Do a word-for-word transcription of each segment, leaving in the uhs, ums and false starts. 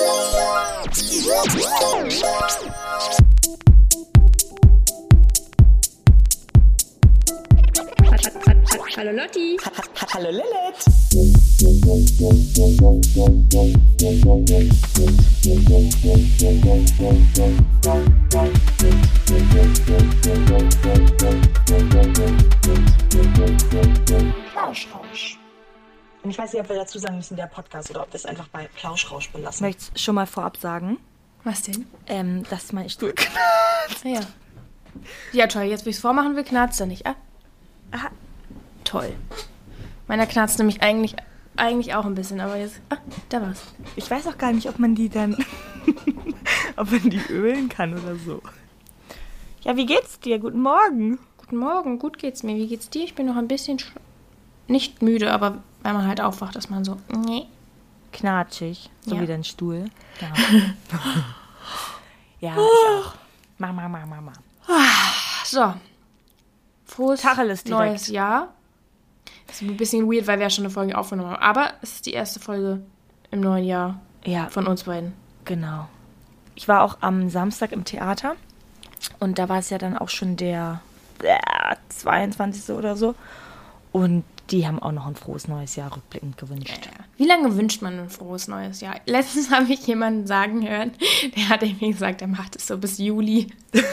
Hallo Lotti. Hallo Lilith. Plauschrausch. Und ich weiß nicht, ob wir dazu sagen müssen, der Podcast, oder ob wir es einfach bei Plauschrausch belassen. Ich möchte schon mal vorab sagen, Was denn? ähm, dass mein Stuhl knarzt. Ja. Ja, toll. Jetzt, wo ich es vormachen will, knarzt er nicht. Ah. Aha. Toll. Meiner knarzt nämlich eigentlich, eigentlich auch ein bisschen, aber jetzt... Ah, da war's. Ich weiß auch gar nicht, ob man die dann... ob man die ölen kann oder so. Ja, wie geht's dir? Guten Morgen. Guten Morgen, gut geht's mir. Wie geht's dir? Ich bin noch ein bisschen... Sch- nicht müde, aber wenn man halt aufwacht, ist man so... Nee. Knatschig, so Ja. wie dein Stuhl. Ja, ja ich auch. Mama, Mama, Mama. So. Frohes Tacheles direkt. neues Jahr. Das ist ein bisschen weird, weil wir ja schon eine Folge aufgenommen haben. Aber es ist die erste Folge im neuen Jahr Ja, von uns beiden. genau. Ich war auch am Samstag im Theater und da war es ja dann auch schon der äh, zweiundzwanzigste oder so. Und die haben auch noch ein frohes neues Jahr rückblickend gewünscht. Ja. Wie lange wünscht man ein frohes neues Jahr? Letztens habe ich jemanden sagen hören, der hat irgendwie gesagt, er macht es so bis Juli.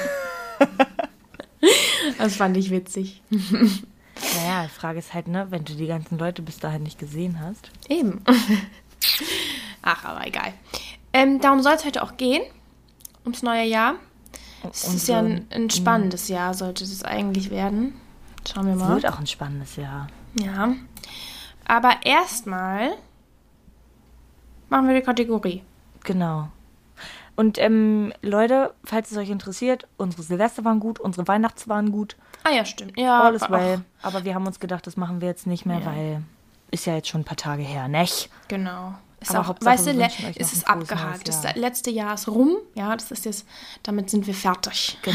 Das fand ich witzig. Naja, die Frage ist halt, ne, wenn du die ganzen Leute bis dahin nicht gesehen hast. Eben. Ach, aber egal. Ähm, darum soll es heute auch gehen, ums neue Jahr. Es ist ja ein, ein spannendes Jahr, sollte es eigentlich werden. Schauen wir Es mal. wird auch ein spannendes Jahr. Ja. Aber erstmal machen wir die Kategorie. Genau. Und ähm, Leute, falls es euch interessiert, unsere Silvester waren gut, unsere Weihnachts waren gut. Ah ja, stimmt. Ja, All is ach, well. Aber wir haben uns gedacht, das machen wir jetzt nicht mehr, Ja. weil ist ja jetzt schon ein paar Tage her, nicht? Genau. Ist Aber auch, Hauptsache, weißt du, wir le- wünschen euch noch es ist ein frohes abgehakt. neues Das Jahr. letzte Jahr ist rum. Ja, das ist jetzt, damit sind wir fertig. Genau.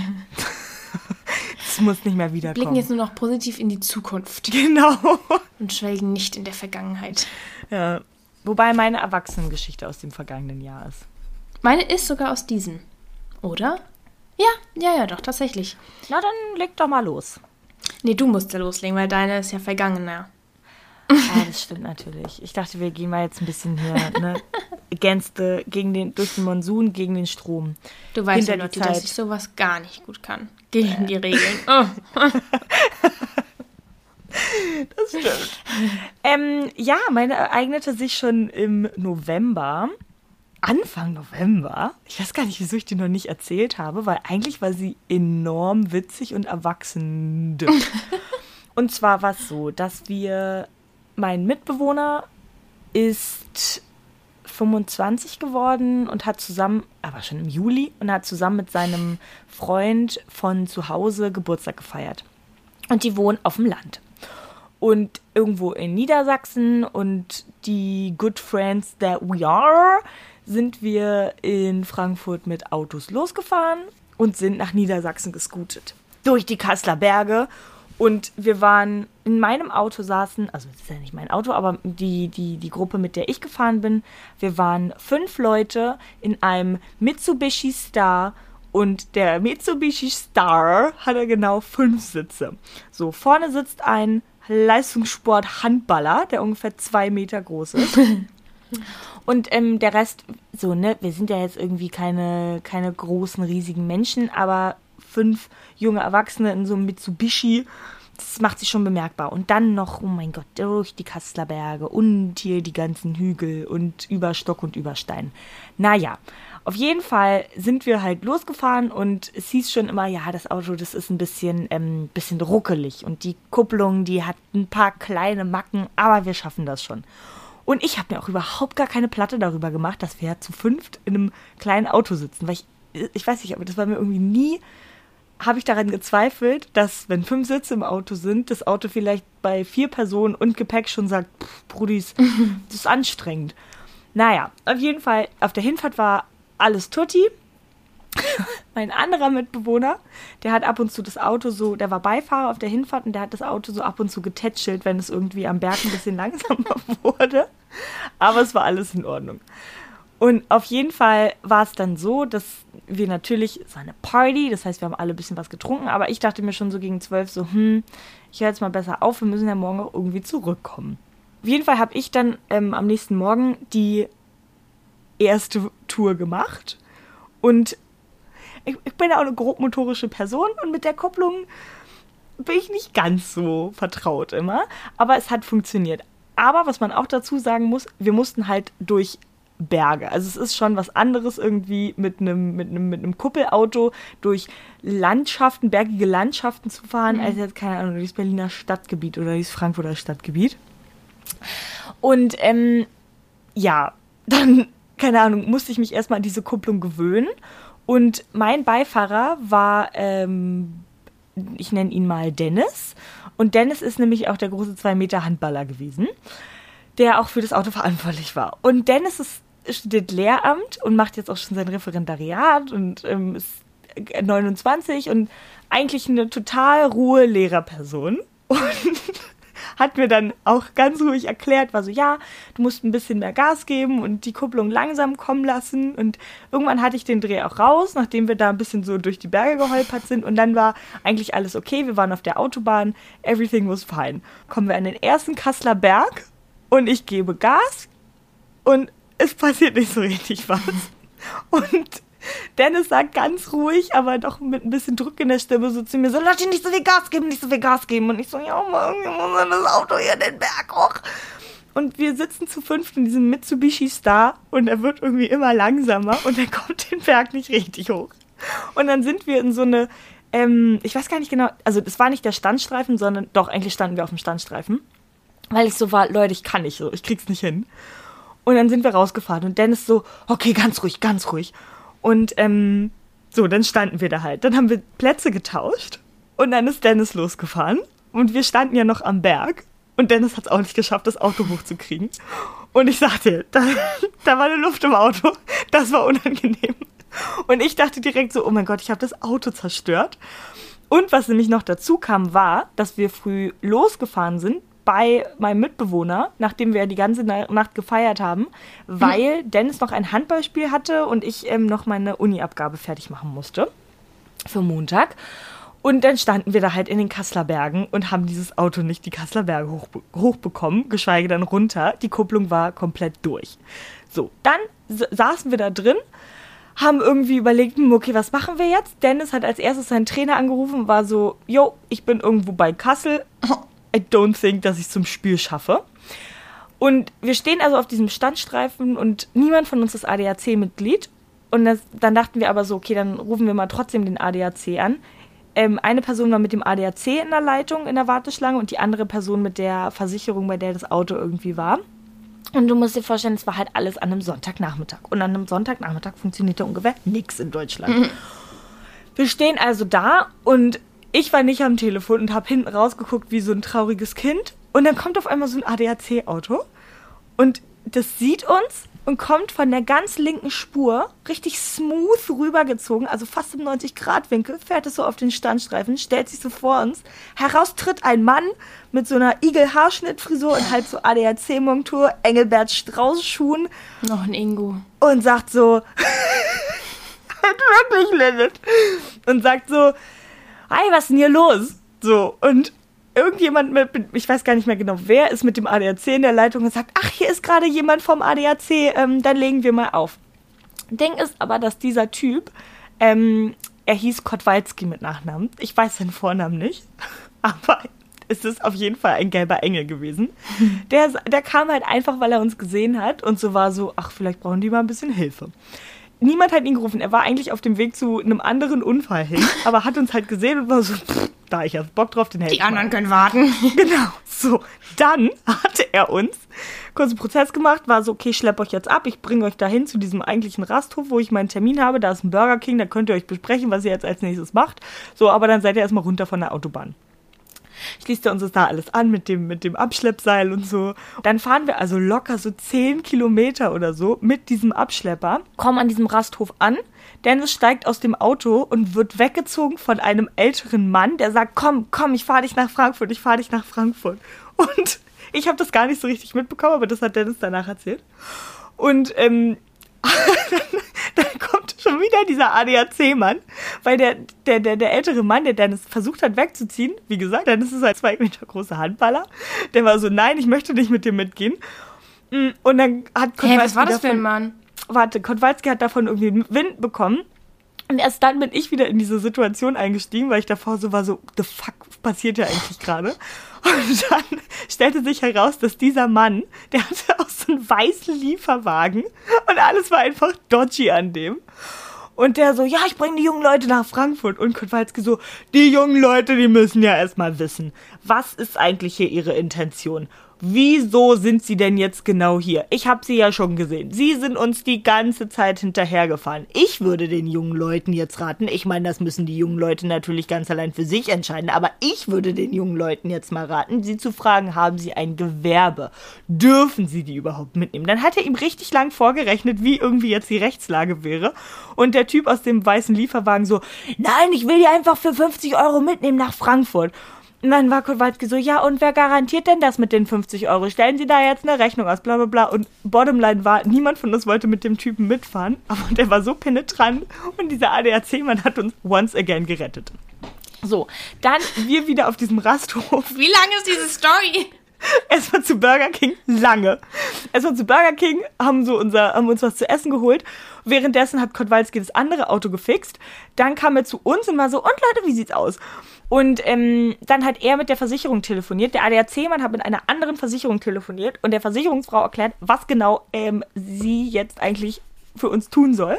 Es muss nicht mehr wiederkommen. Blicken jetzt nur noch positiv in die Zukunft Genau. und schwelgen nicht in der Vergangenheit. Ja. Wobei meine Erwachsenengeschichte aus dem vergangenen Jahr ist. Meine ist sogar aus diesem. Oder? Ja, ja, ja, doch, tatsächlich. Na, dann leg doch mal los. Nee, du musst ja loslegen, weil deine ist ja vergangener. Ja, das stimmt natürlich. Ich dachte, wir gehen mal jetzt ein bisschen hier, ne? Against the, gegen den, durch den Monsun, gegen den Strom. Du weißt ja, Hinter die Lotti, dass Zeit. ich sowas gar nicht gut kann. Gegen die Regeln. Oh. Das stimmt. ähm, ja, meine ereignete sich schon im November. Anfang November. Ich weiß gar nicht, wieso ich die noch nicht erzählt habe, weil eigentlich war sie enorm witzig und erwachsen. Und zwar war es so, dass wir, mein Mitbewohner ist fünfundzwanzig geworden und hat zusammen, aber schon im Juli, und hat zusammen mit seinem Freund von zu Hause Geburtstag gefeiert. Und die wohnen auf dem Land. Und irgendwo in Niedersachsen, und die good friends that we are, sind wir in Frankfurt mit Autos losgefahren und sind nach Niedersachsen gescootet. Durch die Kasseler Berge. Und wir waren, in meinem Auto saßen, also das ist ja nicht mein Auto, aber die, die, die Gruppe, mit der ich gefahren bin, wir waren fünf Leute in einem Mitsubishi Star. Und der Mitsubishi Star hatte genau fünf Sitze. So, vorne sitzt ein Leistungssport-Handballer, der ungefähr zwei Meter groß ist. Und ähm, der Rest, so, ne, wir sind ja jetzt irgendwie keine, keine großen, riesigen Menschen, aber fünf junge Erwachsene in so einem Mitsubishi, das macht sich schon bemerkbar. Und dann noch, oh mein Gott, durch die Kasseler Berge und hier die ganzen Hügel und über Stock und über Stein. Naja, auf jeden Fall sind wir halt losgefahren und es hieß schon immer, ja, das Auto, das ist ein bisschen, ähm, bisschen ruckelig. Und die Kupplung, die hat ein paar kleine Macken, aber wir schaffen das schon. Und ich habe mir auch überhaupt gar keine Platte darüber gemacht, dass wir zu fünft in einem kleinen Auto sitzen. Weil ich, ich weiß nicht, aber das war mir irgendwie nie, habe ich daran gezweifelt, dass, wenn fünf Sitze im Auto sind, das Auto vielleicht bei vier Personen und Gepäck schon sagt, pff, Brudis, das ist anstrengend. Naja, auf jeden Fall, auf der Hinfahrt war alles tutti. Mein anderer Mitbewohner, der hat ab und zu das Auto so, der war Beifahrer auf der Hinfahrt und der hat das Auto so ab und zu getätschelt, wenn es irgendwie am Berg ein bisschen langsamer wurde. Aber es war alles in Ordnung. Und auf jeden Fall war es dann so, dass wir natürlich, es war eine Party, das heißt, wir haben alle ein bisschen was getrunken, aber ich dachte mir schon so gegen zwölf so, hm, ich höre jetzt mal besser auf, wir müssen ja morgen auch irgendwie zurückkommen. Auf jeden Fall habe ich dann ähm, am nächsten Morgen die erste Tour gemacht und ich, ich bin ja auch eine grobmotorische Person und mit der Kupplung bin ich nicht ganz so vertraut immer, aber es hat funktioniert. Aber was man auch dazu sagen muss, wir mussten halt durch Berge. Also es ist schon was anderes irgendwie mit einem mit einem mit einem Kuppelauto durch Landschaften, bergige Landschaften zu fahren, mhm. als jetzt, keine Ahnung, durchs Berliner Stadtgebiet oder durchs Frankfurter Stadtgebiet. Und ähm, ja, dann, keine Ahnung, musste ich mich erstmal an diese Kupplung gewöhnen. Und mein Beifahrer war, ähm, ich nenne ihn mal Dennis. Und Dennis ist nämlich auch der große zwei Meter Handballer gewesen, der auch für das Auto verantwortlich war. Und Dennis ist, studiert Lehramt und macht jetzt auch schon sein Referendariat und ähm, ist neunundzwanzig und eigentlich eine total ruhe Lehrerperson. Und hat mir dann auch ganz ruhig erklärt, war so, ja, du musst ein bisschen mehr Gas geben und die Kupplung langsam kommen lassen. Und irgendwann hatte ich den Dreh auch raus, nachdem wir da ein bisschen so durch die Berge geholpert sind. Und dann war eigentlich alles okay, wir waren auf der Autobahn, everything was fine. Kommen wir an den ersten Kasseler Berg und ich gebe Gas und es passiert nicht so richtig was. Und Dennis sagt ganz ruhig, aber doch mit ein bisschen Druck in der Stimme so zu mir, so, lass ihn nicht so viel Gas geben, nicht so viel Gas geben. Und ich so, ja, Mann, irgendwie muss das Auto hier den Berg hoch. Und wir sitzen zu fünft in diesem Mitsubishi Star und er wird irgendwie immer langsamer und er kommt den Berg nicht richtig hoch. Und dann sind wir in so eine, ähm, ich weiß gar nicht genau, also das war nicht der Standstreifen, sondern doch, eigentlich standen wir auf dem Standstreifen, weil ich so war, Leute, ich kann nicht so, ich krieg's nicht hin. Und dann sind wir rausgefahren und Dennis so, okay, ganz ruhig, ganz ruhig. Und ähm, so, dann standen wir da halt. Dann haben wir Plätze getauscht und dann ist Dennis losgefahren und wir standen ja noch am Berg und Dennis hat es auch nicht geschafft, das Auto hochzukriegen. Und ich sagte, da, da war eine Luft im Auto, das war unangenehm. Und ich dachte direkt so, oh mein Gott, ich habe das Auto zerstört. Und was nämlich noch dazu kam, war, dass wir früh losgefahren sind bei meinem Mitbewohner, nachdem wir die ganze Nacht gefeiert haben, weil hm. Dennis noch ein Handballspiel hatte und ich ähm, noch meine Uni-Abgabe fertig machen musste für Montag. Und dann standen wir da halt in den Kasseler Bergen und haben dieses Auto nicht die Kasseler Berge hoch, hochbekommen, geschweige denn runter. Die Kupplung war komplett durch. So, dann s- saßen wir da drin, haben irgendwie überlegt, okay, was machen wir jetzt? Dennis hat als erstes seinen Trainer angerufen und war so, yo, ich bin irgendwo bei Kassel. I don't think, dass ich es zum Spiel schaffe. Und wir stehen also auf diesem Standstreifen und niemand von uns ist A D A C-Mitglied. Und das, dann dachten wir aber so, okay, dann rufen wir mal trotzdem den A D A C an. Ähm, eine Person war mit dem A D A C in der Leitung, in der Warteschlange und die andere Person mit der Versicherung, bei der das Auto irgendwie war. Und du musst dir vorstellen, es war halt alles an einem Sonntagnachmittag. Und an einem Sonntagnachmittag funktionierte ungefähr nichts in Deutschland. Mhm. Wir stehen also da und ich war nicht am Telefon und habe hinten rausgeguckt wie so ein trauriges Kind. Und dann kommt auf einmal so ein A D A C-Auto und das sieht uns und kommt von der ganz linken Spur richtig smooth rübergezogen, also fast im neunzig-Grad-Winkel, fährt es so auf den Standstreifen, stellt sich so vor uns. Heraus tritt ein Mann mit so einer Igel-Haarschnittfrisur und halt so A D A C-Montur, Engelbert Strauß-Schuhen. Noch ein Ingo. Und sagt so, halt wirklich, Lilith. Und sagt so, hi, was ist denn hier los? So, und irgendjemand mit, ich weiß gar nicht mehr genau wer, ist mit dem A D A C in der Leitung und sagt, ach, hier ist gerade jemand vom A D A C, ähm, dann legen wir mal auf. Ding ist aber, dass dieser Typ, ähm, er hieß Kotwalski mit Nachnamen. Ich weiß seinen Vornamen nicht, aber es ist auf jeden Fall ein gelber Engel gewesen. Der, der kam halt einfach, weil er uns gesehen hat und so war so, ach, vielleicht brauchen die mal ein bisschen Hilfe. Niemand hat ihn gerufen. Er war eigentlich auf dem Weg zu einem anderen Unfall hin, aber hat uns halt gesehen und war so, pff, da ich hab Bock drauf, den helfe ich mal. Die anderen können warten. Genau. So, dann hatte er uns kurz einen Prozess gemacht, war so, okay, ich schlepp euch jetzt ab, ich bringe euch dahin zu diesem eigentlichen Rasthof, wo ich meinen Termin habe, da ist ein Burger King, da könnt ihr euch besprechen, was ihr jetzt als nächstes macht. So, aber dann seid ihr erstmal runter von der Autobahn. Schließt er uns das da alles an mit dem, mit dem Abschleppseil und so. Dann fahren wir also locker so zehn Kilometer oder so mit diesem Abschlepper, kommen an diesem Rasthof an. Dennis steigt aus dem Auto und wird weggezogen von einem älteren Mann, der sagt, komm, komm, ich fahr dich nach Frankfurt, ich fahr dich nach Frankfurt. Und ich habe das gar nicht so richtig mitbekommen, aber das hat Dennis danach erzählt. Und ähm, Dann kommt schon wieder dieser A D A C-Mann, weil der, der, der, der ältere Mann, der Dennis versucht hat wegzuziehen, wie gesagt, Dennis ist ein zwei Meter großer Handballer, der war so, nein, ich möchte nicht mit dir mitgehen. Und dann hat Kotwalski... Hey, was war das für ein Mann? Warte, Kotwalski hat davon irgendwie Wind bekommen. Und erst dann bin ich wieder in diese Situation eingestiegen, weil ich davor so war, so, the fuck passiert ja eigentlich gerade? Und dann stellte sich heraus, dass dieser Mann, der hatte auch so einen weißen Lieferwagen und alles war einfach dodgy an dem. Und der so, ja, ich bringe die jungen Leute nach Frankfurt. Und Kotwalski so, die jungen Leute, die müssen ja erstmal wissen, was ist eigentlich hier ihre Intention? Wieso sind sie denn jetzt genau hier? Ich habe sie ja schon gesehen. Sie sind uns die ganze Zeit hinterhergefahren. Ich würde den jungen Leuten jetzt raten, ich meine, das müssen die jungen Leute natürlich ganz allein für sich entscheiden, aber ich würde den jungen Leuten jetzt mal raten, sie zu fragen, haben sie ein Gewerbe? Dürfen sie die überhaupt mitnehmen? Dann hat er ihm richtig lang vorgerechnet, wie irgendwie jetzt die Rechtslage wäre. Und der Typ aus dem weißen Lieferwagen so, nein, ich will die einfach für fünfzig Euro mitnehmen nach Frankfurt. Und dann war Kotwalski so, ja, und wer garantiert denn das mit den fünfzig Euro? Stellen Sie da jetzt eine Rechnung aus, bla bla bla. Und Bottomline war, niemand von uns wollte mit dem Typen mitfahren, aber der war so penetrant und dieser A D A C-Mann hat uns once again gerettet. So, dann wir wieder auf diesem Rasthof. Wie lange ist diese Story? Erstmal zu Burger King, lange. Erstmal zu Burger King, haben, so unser, haben uns was zu essen geholt. Währenddessen hat Kotwalski das andere Auto gefixt. Dann kam er zu uns und war so, und Leute, wie sieht's aus? Und ähm, dann hat er mit der Versicherung telefoniert. Der A D A C-Mann hat mit einer anderen Versicherung telefoniert und der Versicherungsfrau erklärt, was genau ähm, sie jetzt eigentlich für uns tun soll.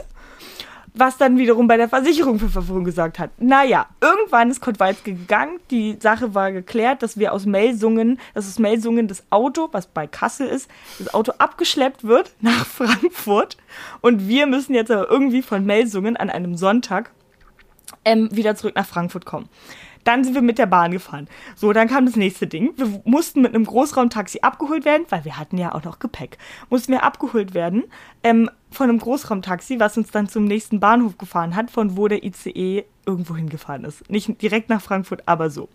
Was dann wiederum bei der Versicherung für Verwirrung gesorgt hat. Naja, irgendwann ist Kotwalski gegangen. Die Sache war geklärt, dass wir aus Melsungen, dass aus Melsungen das Auto, was bei Kassel ist, das Auto abgeschleppt wird nach Frankfurt. Und wir müssen jetzt aber irgendwie von Melsungen an einem Sonntag ähm, wieder zurück nach Frankfurt kommen. Dann sind wir mit der Bahn gefahren. So, dann kam das nächste Ding. Wir mussten mit einem Großraumtaxi abgeholt werden, weil wir hatten ja auch noch Gepäck. Mussten wir abgeholt werden ähm, von einem Großraumtaxi, was uns dann zum nächsten Bahnhof gefahren hat, von wo der I C E irgendwo hingefahren ist. Nicht direkt nach Frankfurt, aber so.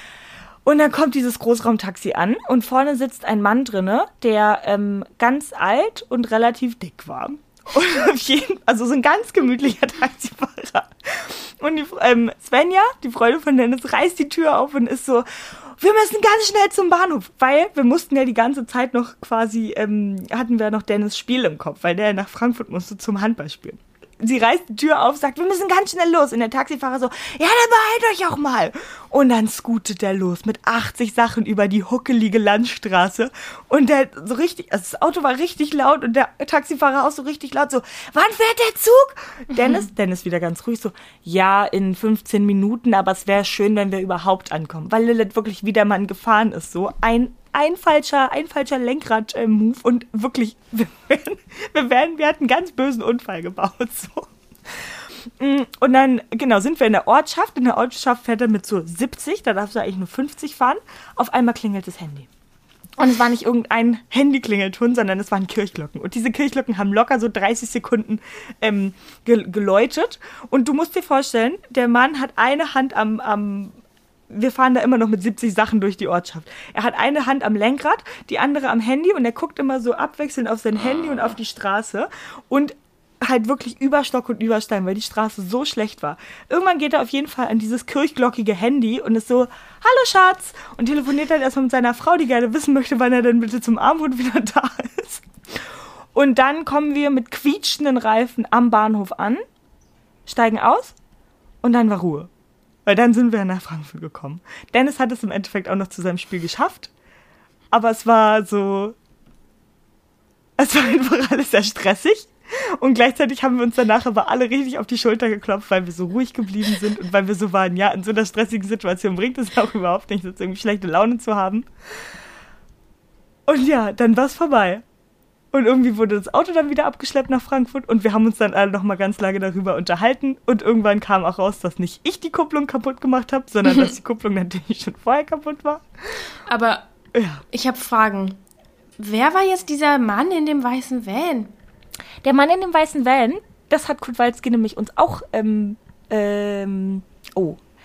Und dann kommt dieses Großraumtaxi an und vorne sitzt ein Mann drinne, der ähm, ganz alt und relativ dick war. Und auf jeden, also so ein ganz gemütlicher Taxifahrer. Und die ähm, Svenja, die Freundin von Dennis, reißt die Tür auf und ist so, wir müssen ganz schnell zum Bahnhof, weil wir mussten ja die ganze Zeit noch quasi, ähm, hatten wir noch Dennis' Spiel im Kopf, weil der nach Frankfurt musste zum Handballspielen. Sie reißt die Tür auf, sagt, wir müssen ganz schnell los. Und der Taxifahrer so, ja, dann beeilt euch auch mal. Und dann scootet der los mit achtzig Sachen über die huckelige Landstraße. Und der so richtig, also das Auto war richtig laut und der Taxifahrer auch so richtig laut so, wann fährt der Zug? Dennis, Dennis wieder ganz ruhig so, ja, in fünfzehn Minuten, aber es wäre schön, wenn wir überhaupt ankommen. Weil Lilith wirklich wieder mal gefahren ist, so ein Ein falscher, ein falscher Lenkrad-Move und wirklich, wir, werden, wir, werden, wir hatten einen ganz bösen Unfall gebaut. So. Und dann, genau, sind wir in der Ortschaft. In der Ortschaft fährt er mit so siebzig, da darfst du eigentlich nur fünfzig fahren. Auf einmal klingelt das Handy. Und es war nicht irgendein Handyklingelton, sondern es waren Kirchglocken. Und diese Kirchglocken haben locker so dreißig Sekunden ähm, ge- geläutet. Und du musst dir vorstellen, der Mann hat eine Hand am... am wir fahren da immer noch mit siebzig Sachen durch die Ortschaft. Er hat eine Hand am Lenkrad, die andere am Handy und er guckt immer so abwechselnd auf sein Handy und auf die Straße und halt wirklich über Stock und über Stein, weil die Straße so schlecht war. Irgendwann geht er auf jeden Fall an dieses kirchglockige Handy und ist so, hallo Schatz, und telefoniert dann erstmal mit seiner Frau, die gerne wissen möchte, wann er denn bitte zum Abendbrot wieder da ist. Und dann kommen wir mit quietschenden Reifen am Bahnhof an, steigen aus und dann war Ruhe. Weil dann sind wir nach Frankfurt gekommen. Dennis hat es im Endeffekt auch noch zu seinem Spiel geschafft. Aber es war so... Es war einfach alles sehr stressig. Und gleichzeitig haben wir uns danach aber alle richtig auf die Schulter geklopft, weil wir so ruhig geblieben sind und weil wir so waren, ja, in so einer stressigen Situation bringt es auch überhaupt nichts, jetzt irgendwie schlechte Laune zu haben. Und ja, dann war es vorbei. Und irgendwie wurde das Auto dann wieder abgeschleppt nach Frankfurt und wir haben uns dann alle noch mal ganz lange darüber unterhalten und irgendwann kam auch raus, dass nicht ich die Kupplung kaputt gemacht habe, sondern dass die Kupplung natürlich schon vorher kaputt war. Aber ja. Ich habe Fragen. Wer war jetzt dieser Mann in dem weißen Van? Der Mann in dem weißen Van, das hat Kotwalski nämlich uns auch, ähm, ähm, oh,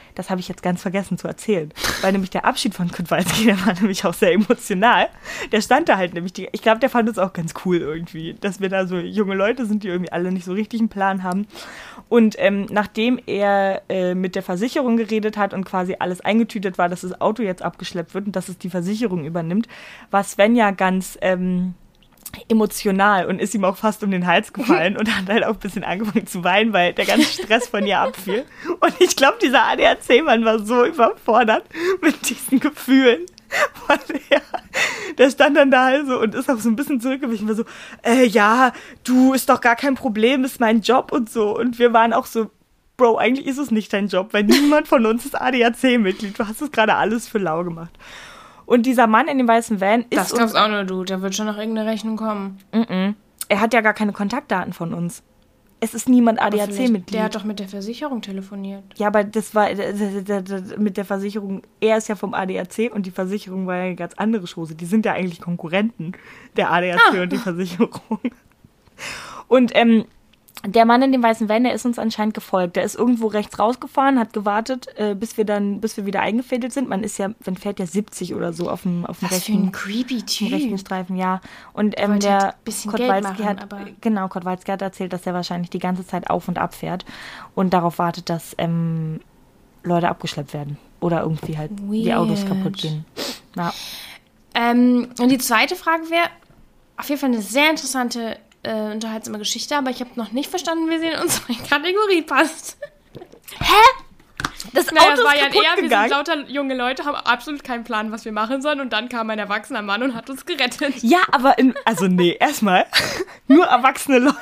das habe ich jetzt ganz vergessen zu erzählen, weil nämlich der Abschied von Kowalski, der war nämlich auch sehr emotional. Der stand da halt nämlich, die, ich glaube, der fand uns auch ganz cool irgendwie, dass wir da so junge Leute sind, die irgendwie alle nicht so richtig einen Plan haben. Und ähm, nachdem er äh, mit der Versicherung geredet hat und quasi alles eingetütet war, dass das Auto jetzt abgeschleppt wird und dass es die Versicherung übernimmt, war Svenja ganz ähm, emotional und ist ihm auch fast um den Hals gefallen und hat halt auch ein bisschen angefangen zu weinen, weil der ganze Stress von ihr abfiel. Und ich glaube, dieser A D A C-Mann war so überfordert mit diesen Gefühlen. Weil der, der stand dann da halt so und ist auch so ein bisschen zurückgewichen, war so, äh, ja, du, ist doch gar kein Problem, ist mein Job und so. Und wir waren auch so, Bro, eigentlich ist es nicht dein Job, weil niemand von uns ist A D A C-Mitglied. Du hast es gerade alles für lau gemacht. Und dieser Mann in dem weißen Van ist... Das glaubst auch nur du, der wird schon noch irgendeine Rechnung kommen. Mm-mm. Er hat ja gar keine Kontaktdaten von uns. Es ist niemand A D A C-Mitglied. Der hat doch mit der Versicherung telefoniert. Ja, aber das war mit der Versicherung, er ist ja vom A D A C und die Versicherung war ja eine ganz andere Chose. Die sind ja eigentlich Konkurrenten, der A D A C ah. und die Versicherung. Und ähm, der Mann in dem weißen Van, der ist uns anscheinend gefolgt. Der ist irgendwo rechts rausgefahren, hat gewartet, äh, bis wir dann, bis wir wieder eingefädelt sind. Man ist ja, man fährt ja siebzig oder so auf dem, auf dem rechten, für ein creepy Typ. rechten Streifen, ja. Und ähm, halt der Kowalski hat, genau, Kowalski hat erzählt, dass er wahrscheinlich die ganze Zeit auf und ab fährt und darauf wartet, dass ähm, Leute abgeschleppt werden oder irgendwie halt Weird. die Autos kaputt gehen. Ja. Ähm, und die zweite Frage wäre auf jeden Fall eine sehr interessante Äh, unterhaltsame Geschichte, aber ich habe noch nicht verstanden, wie sie in unsere Kategorie passt. Hä? Das Auto naja, es war ist ja kaputt eher, gegangen. Wir sind lauter junge Leute, haben absolut keinen Plan, was wir machen sollen und dann kam ein erwachsener Mann und hat uns gerettet. Ja, aber in, also nee, erstmal nur erwachsene Leute.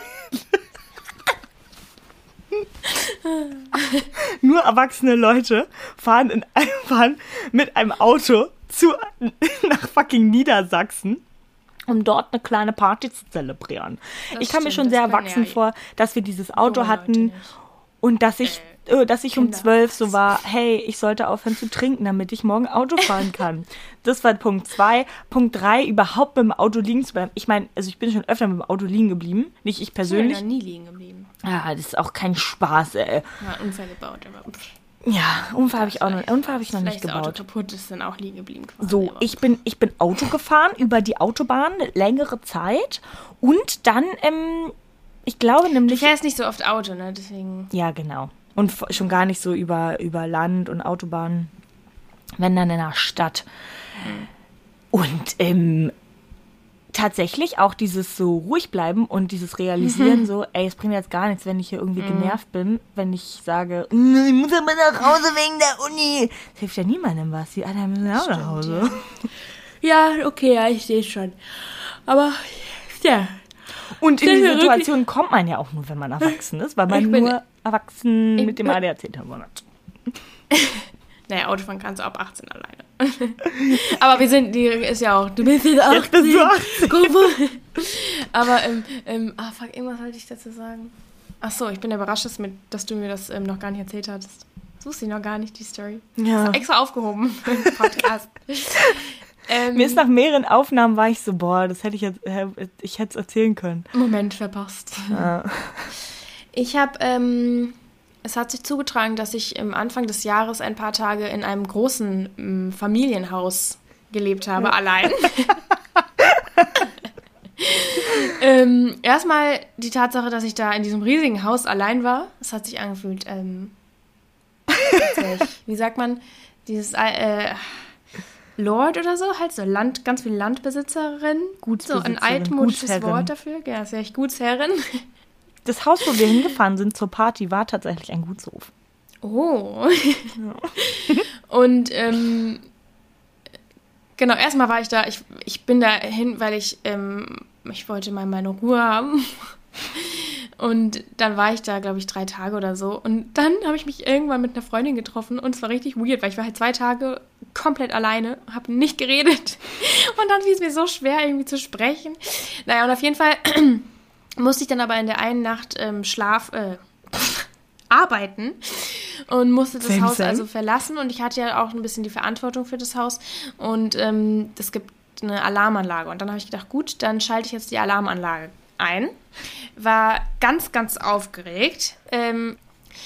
Nur erwachsene Leute fahren, in, fahren mit einem Auto zu, nach fucking Niedersachsen, um dort eine kleine Party zu zelebrieren. Das ich kam mir schon sehr erwachsen ja vor, dass wir dieses Auto hatten und dass ich, äh, dass ich um zwölf so war, hey, ich sollte aufhören zu trinken, damit ich morgen Auto fahren kann. Das war Punkt zwei. Punkt drei, überhaupt mit dem Auto liegen zu bleiben. Ich meine, also ich bin schon öfter mit dem Auto liegen geblieben, nicht ich persönlich. Ich bin ja nie liegen geblieben. Ja, das ist auch kein Spaß, ey. Ja, Unfall gebaut, aber... Ja, Unfall habe ich auch noch, Unfall habe ich noch nicht gebaut. Vielleicht ist das Auto kaputt, ist dann auch liegen geblieben. Quasi, so, ich bin, ich bin Auto gefahren über die Autobahn längere Zeit und dann, ähm, ich glaube nämlich... Du fährst nicht so oft Auto, ne, deswegen... Ja, genau. Und schon gar nicht so über, über Land und Autobahn, wenn dann in der Stadt. Mhm. Und, ähm... tatsächlich auch dieses so ruhig bleiben und dieses Realisieren, mhm. so, ey, es bringt jetzt gar nichts, wenn ich hier irgendwie mhm. genervt bin, wenn ich sage, ich muss aber nach Hause wegen der Uni. Das hilft ja niemandem was. Die anderen müssen auch nach Hause. Ja, ja okay, ja, ich sehe schon. Aber, ja. Und in die Situation kommt man ja auch nur, wenn man erwachsen ist, weil man bin, nur erwachsen mit dem A D A C-Termin hat. Naja, Autofahren kannst du ab achtzehn alleine. Aber wir sind, die ist ja auch, du bist jetzt achtzehn. Jetzt bist du achtzehn. Aber, ähm, ähm, ah, fuck, irgendwas wollte ich dazu sagen. Ach so, ich bin überrascht, dass, mit, dass du mir das ähm, noch gar nicht erzählt hattest. Das wusste ich noch gar nicht, die Story. Ja. Das ist extra aufgehoben für den Podcast. ähm, Mir ist nach mehreren Aufnahmen war ich so, boah, das hätte ich jetzt, ich hätte es erzählen können. Moment, verpasst. Ja. Ich habe, ähm, es hat sich zugetragen, dass ich im Anfang des Jahres ein paar Tage in einem großen ähm, Familienhaus gelebt habe, ja. allein. ähm, erstmal die Tatsache, dass ich da in diesem riesigen Haus allein war, es hat sich angefühlt, ähm, wie sagt man, dieses äh, Lord oder so, halt so Land, ganz viel Landbesitzerin, so ein altmodisches Wort dafür, ja, sehr ich Gutsherrin. Das Haus, wo wir hingefahren sind zur Party, war tatsächlich ein Gutshof. Oh. Ja. Und ähm, genau, erstmal war ich da, ich, ich bin da hin, weil ich, ähm, ich wollte mal meine Ruhe haben. Und dann war ich da, glaube ich, drei Tage oder so. Und dann habe ich mich irgendwann mit einer Freundin getroffen und es war richtig weird, weil ich war halt zwei Tage komplett alleine, habe nicht geredet. Und dann fiel es mir so schwer, irgendwie zu sprechen. Naja, und auf jeden Fall musste ich dann aber in der einen Nacht ähm, Schlaf, äh, arbeiten und musste das same, Haus same. also verlassen. Und ich hatte ja auch ein bisschen die Verantwortung für das Haus. Und ähm, es gibt eine Alarmanlage. Und dann habe ich gedacht, gut, dann schalte ich jetzt die Alarmanlage ein. War ganz, ganz aufgeregt. Ähm,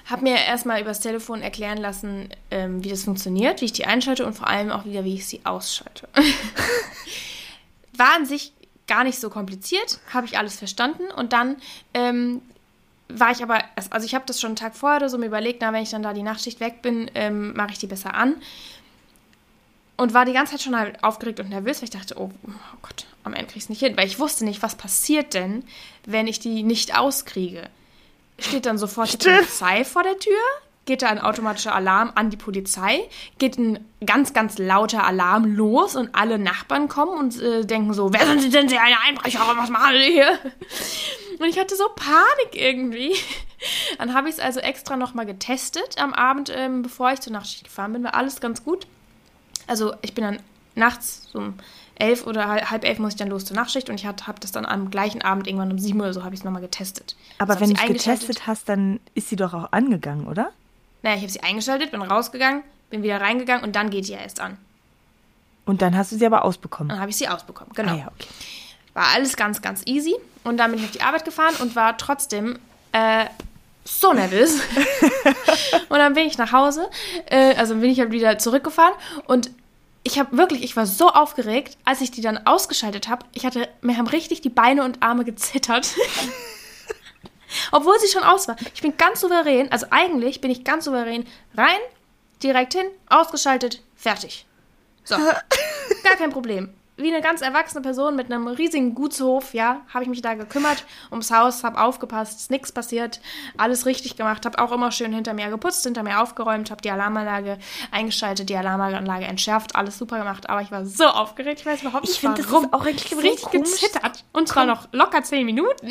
habe mir erstmal übers Telefon erklären lassen, ähm, wie das funktioniert, wie ich die einschalte und vor allem auch wieder, wie ich sie ausschalte. War an sich gar nicht so kompliziert, habe ich alles verstanden und dann ähm, war ich aber, also ich habe das schon einen Tag vorher oder so mir überlegt, na, wenn ich dann da die Nachtschicht weg bin, ähm, mache ich die besser an. Und war die ganze Zeit schon halt aufgeregt und nervös, weil ich dachte, oh, oh Gott, am Ende krieg ich es nicht hin. Weil ich wusste nicht, was passiert denn, wenn ich die nicht auskriege. Steht dann sofort die Polizei vor der Tür? Geht da ein automatischer Alarm an die Polizei? Geht ein ganz, ganz lauter Alarm los und alle Nachbarn kommen und äh, denken so, wer sind Sie denn, Sie eine Einbrecherin, was machen Sie hier? Und ich hatte so Panik irgendwie. Dann habe ich es also extra nochmal getestet am Abend, ähm, bevor ich zur Nachtschicht gefahren bin, war alles ganz gut. Also ich bin dann nachts so um elf oder halb elf muss ich dann los zur Nachtschicht und ich habe das dann am gleichen Abend irgendwann um sieben oder so habe ich es nochmal getestet. Aber wenn du es getestet hast, dann ist sie doch auch angegangen, oder? Naja, ich habe sie eingeschaltet, bin rausgegangen, bin wieder reingegangen und dann geht die ja erst an. Und dann hast du sie aber ausbekommen? Dann habe ich sie ausbekommen, genau. Ah, ja, okay. War alles ganz, ganz easy und dann bin ich auf die Arbeit gefahren und war trotzdem äh, so nervös. Und dann bin ich nach Hause, äh, also bin ich halt wieder zurückgefahren und ich habe wirklich, ich war so aufgeregt, als ich die dann ausgeschaltet habe. Ich hatte, mir haben richtig die Beine und Arme gezittert. Obwohl sie schon aus war. Ich bin ganz souverän, also eigentlich bin ich ganz souverän rein, direkt hin, ausgeschaltet, fertig. So, gar kein Problem. Wie eine ganz erwachsene Person mit einem riesigen Gutshof, ja, habe ich mich da gekümmert ums Haus, habe aufgepasst, ist nichts passiert, alles richtig gemacht, habe auch immer schön hinter mir geputzt, hinter mir aufgeräumt, habe die Alarmanlage eingeschaltet, die Alarmanlage entschärft, alles super gemacht, aber ich war so aufgeregt, ich weiß überhaupt nicht, ich find, warum. Das ist auch eigentlich ich habe so richtig komisch. gezittert und zwar noch locker zehn Minuten.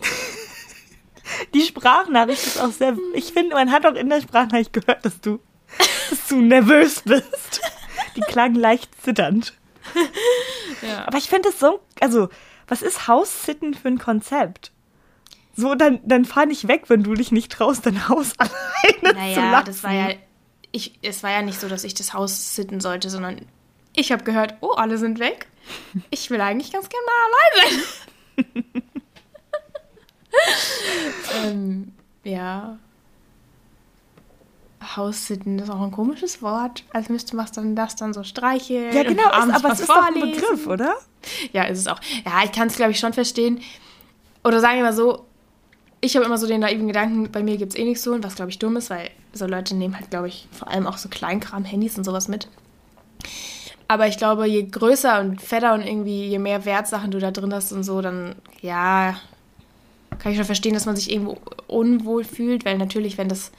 Die Sprachnachricht ist auch sehr, ich finde, man hat auch in der Sprachnachricht gehört, dass du, dass du nervös bist. Die klang leicht zitternd. Ja. Aber ich finde es so, also, was ist House-Sitten für ein Konzept? So, dann, dann fahr nicht weg, wenn du dich nicht traust, dein Haus alleine naja, zu lassen. Naja, das war ja, ich, es war ja nicht so, dass ich das Haus sitten sollte, sondern ich habe gehört, oh, alle sind weg. Ich will eigentlich ganz gerne mal allein sein. ähm, ja. Haussitten ist auch ein komisches Wort. Als müsste man dann das dann so streicheln. Ja, genau, ist, aber es ist doch ein Begriff, oder? Ja, ist es auch. Ja, ich kann es, glaube ich, schon verstehen. Oder sagen wir mal so, ich habe immer so den naiven Gedanken, bei mir gibt es eh nichts so, was, glaube ich, dumm ist, weil so Leute nehmen halt, glaube ich, vor allem auch so Kleinkram, Handys und sowas mit. Aber ich glaube, je größer und fetter und irgendwie, je mehr Wertsachen du da drin hast und so, dann, ja, kann ich schon verstehen, dass man sich irgendwo unwohl fühlt, weil natürlich, wenn das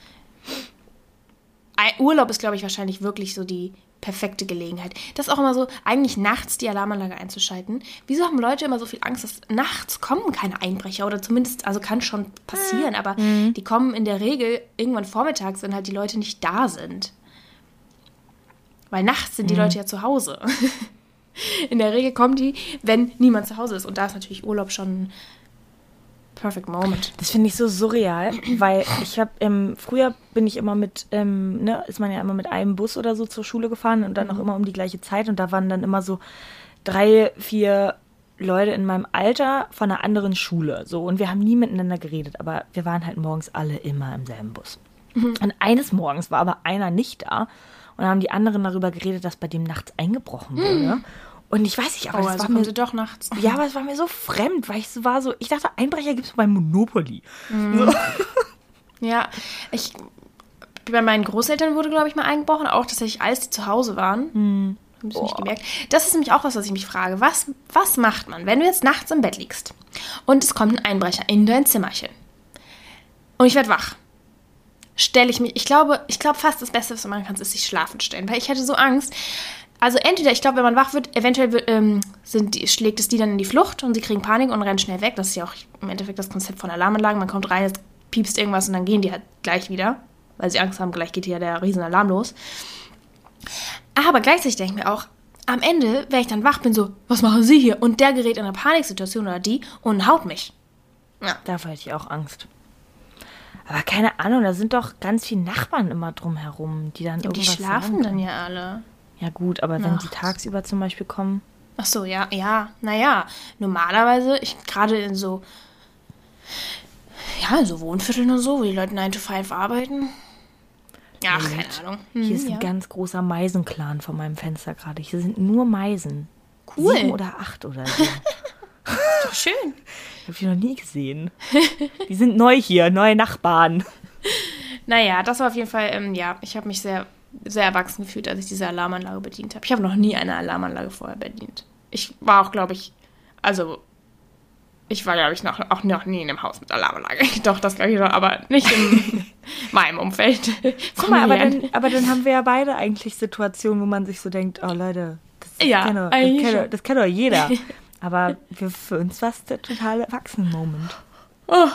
Urlaub ist, glaube ich, wahrscheinlich wirklich so die perfekte Gelegenheit. Das ist auch immer so, eigentlich nachts die Alarmanlage einzuschalten. Wieso haben Leute immer so viel Angst, dass nachts kommen keine Einbrecher oder zumindest, also kann schon passieren, aber mhm. die kommen in der Regel irgendwann vormittags, wenn halt die Leute nicht da sind. Weil nachts sind die mhm. Leute ja zu Hause. In der Regel kommen die, wenn niemand zu Hause ist. Und da ist natürlich Urlaub schon perfect moment. Das finde ich so surreal, weil ich habe, ähm, früher bin ich immer mit, ähm, ne, ist man ja immer mit einem Bus oder so zur Schule gefahren und dann mhm. auch immer um die gleiche Zeit und da waren dann immer so drei, vier Leute in meinem Alter von einer anderen Schule, so, und wir haben nie miteinander geredet, aber wir waren halt morgens alle immer im selben Bus. Mhm. Und eines Morgens war aber einer nicht da und dann haben die anderen darüber geredet, dass bei dem nachts eingebrochen wurde. Mhm. Und ich weiß nicht, aber oh, das also war mir sie doch nachts. Ja, aber es war mir so fremd, weil ich so war so, ich dachte, Einbrecher gibt es beim Monopoly. Mm. So. Ja, ich bei meinen Großeltern wurde, glaube ich, mal eingebrochen, auch tatsächlich, als die zu Hause waren. Mm. Haben sie nicht gemerkt. Das ist nämlich auch was, was ich mich frage. Was, was macht man, wenn du jetzt nachts im Bett liegst und es kommt ein Einbrecher in dein Zimmerchen und ich werde wach? Stelle ich mich, ich glaube, ich glaube fast das Beste, was man machen kann, ist sich schlafen stellen, weil ich hätte so Angst. Also entweder, ich glaube, wenn man wach wird, eventuell wird, ähm, sind die, schlägt es die dann in die Flucht und sie kriegen Panik und rennen schnell weg. Das ist ja auch im Endeffekt das Konzept von Alarmanlagen. Man kommt rein, es piepst irgendwas und dann gehen die halt gleich wieder, weil sie Angst haben, gleich geht hier der Riesenalarm los. Aber gleichzeitig denke ich mir auch, am Ende, wenn ich dann wach bin, so, was machen Sie hier? Und der gerät in eine Paniksituation oder die und haut mich. Ja. Davor hätte ich auch Angst. Aber keine Ahnung, da sind doch ganz viele Nachbarn immer drumherum, die dann ja, irgendwas die schlafen dann ja alle. Ja gut, aber wenn Nachts. sie tagsüber zum Beispiel kommen. Ach so, ja, ja, naja, normalerweise, ich gerade in so, Ja, so Wohnvierteln und so, wo die Leute nine to five arbeiten. Ach, Ja, keine Ahnung. Hm, Hier ist ja. ein ganz großer Meisenclan vor meinem Fenster gerade. Hier sind nur Meisen. Cool. Sieben oder acht oder so. Ist doch schön. Hab ich noch nie gesehen. Die sind neu hier, neue Nachbarn. Naja, das war auf jeden Fall, ähm, ja, ich habe mich sehr, sehr erwachsen gefühlt, als ich diese Alarmanlage bedient habe. Ich habe noch nie eine Alarmanlage vorher bedient. Ich war auch, glaube ich, also, ich war, glaube ich, noch, auch noch nie in einem Haus mit Alarmanlage. Doch, das glaube ich noch, aber nicht in meinem Umfeld. Guck mal, aber dann, aber dann haben wir ja beide eigentlich Situationen, wo man sich so denkt, oh Leute, das, Ja, kennt, doch, das, eigentlich kennt, doch- schon. das kennt doch jeder. Aber für, für uns war es der totale Erwachsenen-Moment. Oh,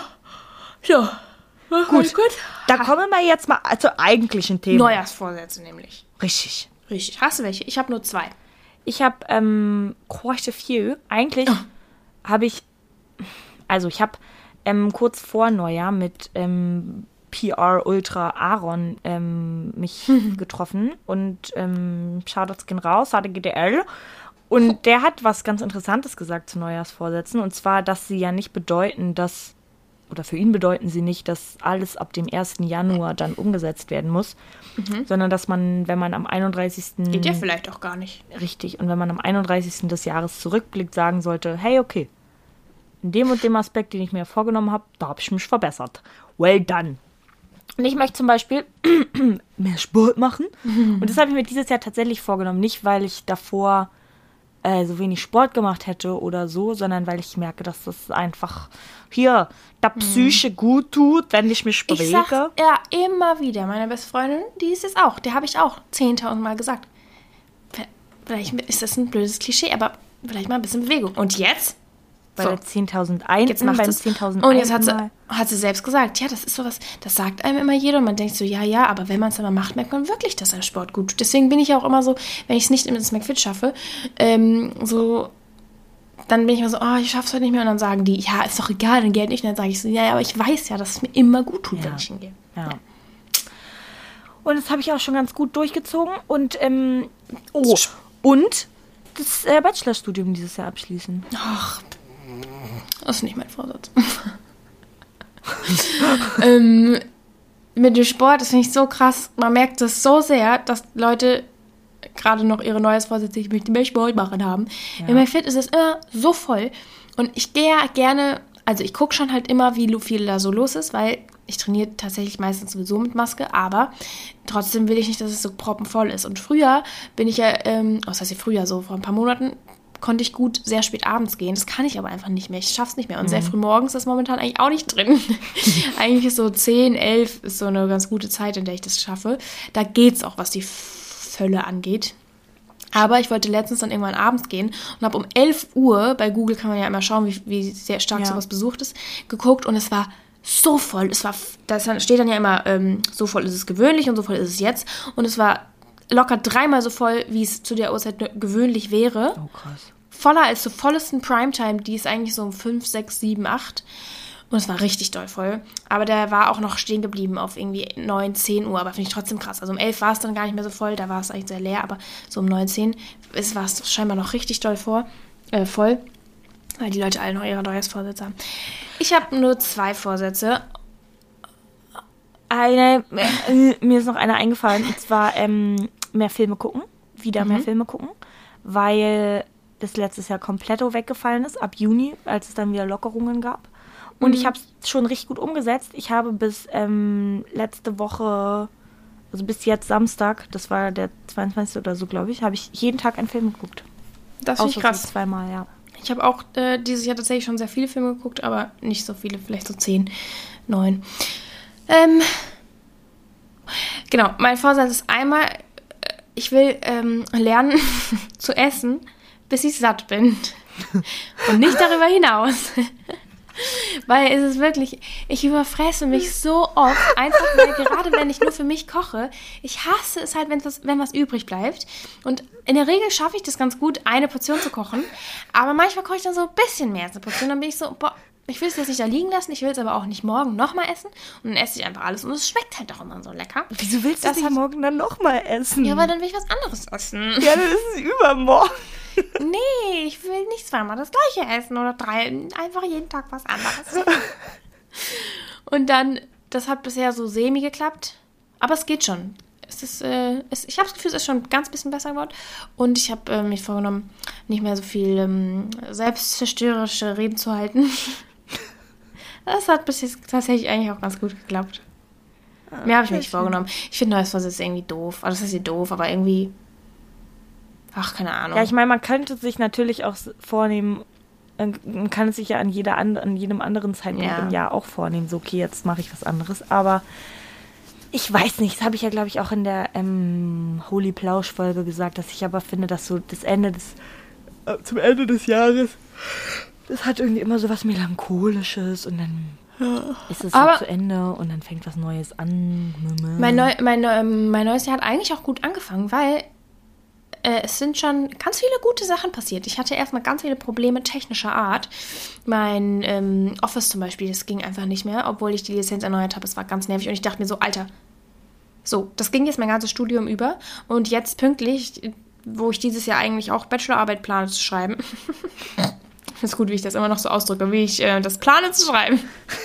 ja. Gut, gut. Da kommen wir jetzt mal zu eigentlichen Themen. Neujahrsvorsätze nämlich. Richtig. Richtig. Hast du welche? Ich habe nur zwei. Ich habe ähm, quite a few. Eigentlich Oh. habe ich, also ich habe ähm, kurz vor Neujahr mit ähm, P R Ultra Aaron ähm, mich getroffen und ähm, Shoutouts gehen raus, H D G D L. Und der hat was ganz Interessantes gesagt zu Neujahrsvorsätzen. Und zwar, dass sie ja nicht bedeuten, dass, oder für ihn bedeuten sie nicht, dass alles ab dem ersten Januar dann umgesetzt werden muss, sondern dass man, wenn man am einunddreißigsten Geht ja vielleicht auch gar nicht. Richtig. Und wenn man am einunddreißigsten des Jahres zurückblickt, sagen sollte, hey, okay, in dem und dem Aspekt, den ich mir vorgenommen habe, da habe ich mich verbessert. Well done. Und ich möchte zum Beispiel mehr Sport machen. Und das habe ich mir dieses Jahr tatsächlich vorgenommen. Nicht, weil ich davor äh, so wenig Sport gemacht hätte oder so, sondern weil ich merke, dass das einfach hier der Psyche gut tut, wenn ich mich bewege. Ich sag's ja immer wieder. Meine beste Freundin, die ist es auch. Der habe ich auch zehntausend Mal gesagt. Vielleicht ist das ein blödes Klischee, aber vielleicht mal ein bisschen Bewegung. Und jetzt? Bei So. der zehntausend eins, Jetzt macht beim es. zehntausend Und jetzt hat sie, Mal. hat sie selbst gesagt, ja, das ist sowas, das sagt einem immer jeder. Und man denkt so, ja, ja, aber wenn man es aber macht, merkt man wirklich, dass ein Sport gut tut. Deswegen bin ich auch immer so, wenn ich es nicht ins McFit schaffe, ähm, so, dann bin ich immer so, oh, ich schaff's heute nicht mehr. Und dann sagen die, ja, ist doch egal, dann Geld nicht. Und dann sage ich so, ja, ja, aber ich weiß ja, dass es mir immer gut tut, Ja. wenn ich hingehe. Ja. Und das habe ich auch schon ganz gut durchgezogen. Und, ähm, oh, und das äh, Bachelorstudium dieses Jahr abschließen. Ach, das ist nicht mein Vorsatz. ähm, mit dem Sport, das finde ich so krass. Man merkt das so sehr, dass Leute gerade noch ihre neues Vorsätze, ich möchte mehr Sport machen haben. Ja. In McFit ist es immer so voll. Und ich gehe ja gerne, also ich gucke schon halt immer, wie viel da so los ist, weil ich trainiere tatsächlich meistens sowieso mit Maske, aber trotzdem will ich nicht, dass es so proppenvoll ist. Und früher bin ich ja, ähm, was heißt früher, so vor ein paar Monaten, konnte ich gut sehr spät abends gehen. Das kann ich aber einfach nicht mehr. Ich schaff's nicht mehr. Und sehr früh morgens ist momentan eigentlich auch nicht drin. Eigentlich ist so zehn, elf ist so eine ganz gute Zeit, in der ich das schaffe. Da geht's auch, was die Völle angeht. Aber ich wollte letztens dann irgendwann abends gehen und habe um elf Uhr, bei Google kann man ja immer schauen, wie, wie sehr stark Ja. sowas besucht ist, geguckt und es war so voll. Es war, da steht dann ja immer, ähm, so voll ist es gewöhnlich und so voll ist es jetzt. Und es war locker dreimal so voll, wie es zu der Uhrzeit gewöhnlich wäre. Oh, krass. Voller als zur vollesten Primetime, die ist eigentlich so um fünf, sechs, sieben, acht. Und es war richtig doll voll. Aber der war auch noch stehen geblieben auf irgendwie neun, zehn Uhr. Aber finde ich trotzdem krass. Also um elf war es dann gar nicht mehr so voll. Da war es eigentlich sehr leer. Aber so um neun, zehn ist- war es scheinbar noch richtig doll vor, äh, voll. Weil die Leute alle noch ihre Neujahrsvorsätze haben. Ich habe nur zwei Vorsätze. Eine, äh, mir ist noch eine eingefallen, und zwar ähm, mehr Filme gucken. Wieder mehr Filme gucken. Weil das letztes Jahr komplett weggefallen ist, ab Juni, als es dann wieder Lockerungen gab. Und ich habe es schon richtig gut umgesetzt. Ich habe bis ähm, letzte Woche, also bis jetzt Samstag, das war der zweiundzwanzigste oder so, glaube ich, habe ich jeden Tag einen Film geguckt. Das finde ich Außer krass. so zweimal, ja. Ich habe auch äh, dieses Jahr tatsächlich schon sehr viele Filme geguckt, aber nicht so viele, vielleicht so zehn, neun. Ähm, genau, mein Vorsatz ist einmal, äh, ich will ähm, lernen zu essen, bis ich satt bin. Und nicht darüber hinaus. Weil es ist wirklich, ich überfresse mich so oft, einfach weil gerade wenn ich nur für mich koche, ich hasse es halt, wenn was, wenn was übrig bleibt. Und in der Regel schaffe ich das ganz gut, eine Portion zu kochen. Aber manchmal koche ich dann so ein bisschen mehr als eine Portion. Dann bin ich so, boah, ich will es jetzt nicht da liegen lassen, ich will es aber auch nicht morgen nochmal essen. Und dann esse ich einfach alles. Und es schmeckt halt auch immer so lecker. Wieso willst Das du hat- nicht morgen dann nochmal essen? Ja, aber dann will ich was anderes essen. Ja, dann ist es übermorgen. Nee, ich will nicht zweimal das gleiche essen oder drei. Einfach jeden Tag was anderes. Und dann, das hat bisher so semi geklappt, aber es geht schon. Es ist, äh, es, ich habe das Gefühl, es ist schon ein ganz bisschen besser geworden. Und ich habe äh, mich vorgenommen, nicht mehr so viel ähm, selbstzerstörerische Reden zu halten. Das hat bis jetzt tatsächlich eigentlich auch ganz gut geklappt. Mehr habe ich mir nicht vorgenommen. Ich finde neues Vorsitz irgendwie doof. Also das ist ja doof, aber irgendwie... Ach, keine Ahnung. Ja, ich meine, man könnte sich natürlich auch vornehmen, man kann es sich ja an, jeder an, an jedem anderen Zeitpunkt Ja. im Jahr auch vornehmen. So, okay, jetzt mache ich was anderes. Aber ich weiß nicht, das habe ich ja, glaube ich, auch in der ähm, Holy Plausch-Folge gesagt, dass ich aber finde, dass so das Ende des, äh, zum Ende des Jahres, das hat irgendwie immer so was Melancholisches und dann ist es so Aber- zu Ende und dann fängt was Neues an. Mein, Neu, mein, ähm, mein neues Jahr hat eigentlich auch gut angefangen, weil äh, es sind schon ganz viele gute Sachen passiert. Ich hatte erstmal ganz viele Probleme technischer Art. Mein ähm, Office zum Beispiel, das ging einfach nicht mehr, obwohl ich die Lizenz erneuert habe. Es war ganz nervig und ich dachte mir so, Alter, so, das ging jetzt mein ganzes Studium über und jetzt pünktlich, wo ich dieses Jahr eigentlich auch Bachelorarbeit plane zu schreiben. Ist gut, wie ich das immer noch so ausdrücke, wie ich äh, das plane zu schreiben.